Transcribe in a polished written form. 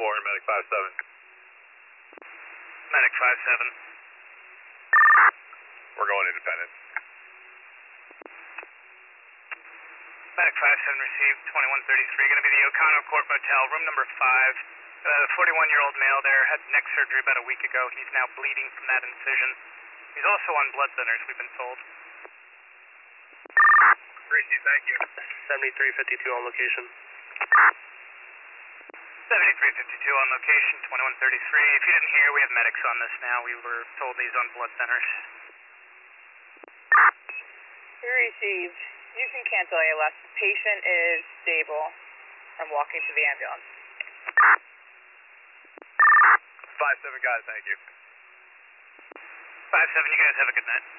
and Medic 57. Medic 57. We're going independent. Medic 57 received, 2133. Going to be the O'Connell Court Motel, room number 5. The 41-year-old male there had neck surgery about a week ago. He's now bleeding from that incision. He's also on blood thinners, we've been told. Received, thank you. 7352 on location. 7352 on location, 2133. If you didn't hear, we have medics on this now. We were told he's on blood thinners. Received. Houston cancel ALS. Patient is stable. I'm walking to the ambulance. 57 guys, thank you. 57, you guys have a good night.